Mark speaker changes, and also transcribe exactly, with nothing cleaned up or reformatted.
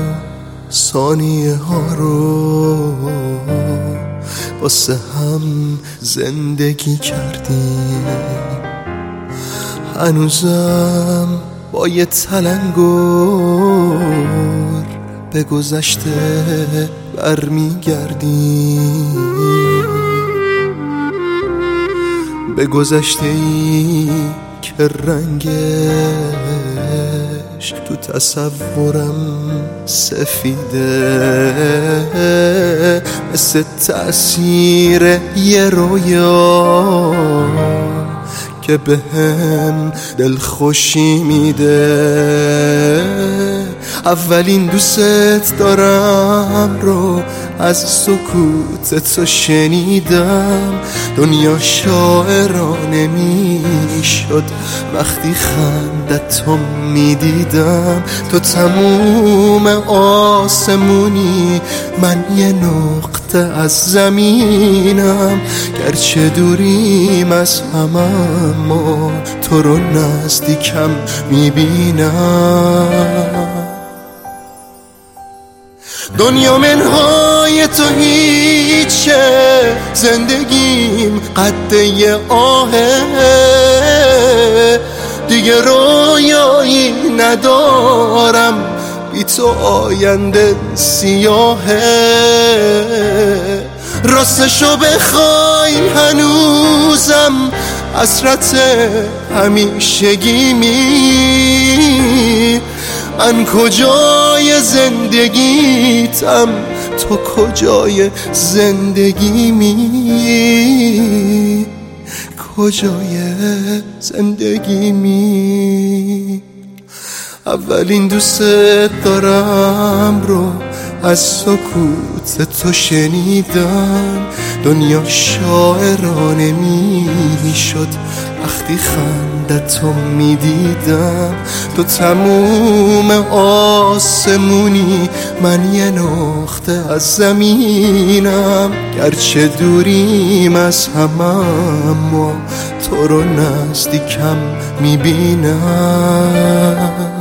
Speaker 1: ثانیه ها رو واسه هم زندگی کردیم. هنوزم با یه تلنگر به گذشته برمیگردیم، به گذشته ای که رنگش تو تصورم سفیده، مثل تأثیر یه رویا که به هم دلخوشی میده. اولین دوست دارم رو از سکوت تو شنیدم، دنیا شاعرانه میشد وقتی خندت تو میدیدم. تو تموم آسمونی، من یه نقطه از زمینم، گرچه دوریم از هم اما تو رو نزدیکم میبینم. دنیا منهای تو هیچه، زندگیم قده یه آهه، دیگه رویایی ندارم، بی تو آینده سیاهه. راستشو بخوای هنوزم حسرت همیشگیمی، من کجای زندگیتم، تو کجای زندگیمی، کجای زندگیمی. اولین دوست دارم رو از سکوت تو شنیدم، دنیا شاعرانه میشد وقتی خندت تو میدیدم. تو تموم آسمونی، من یه نقطه از زمینم، گرچه دوریم از هم اما تو رو نزدیکم میبینم.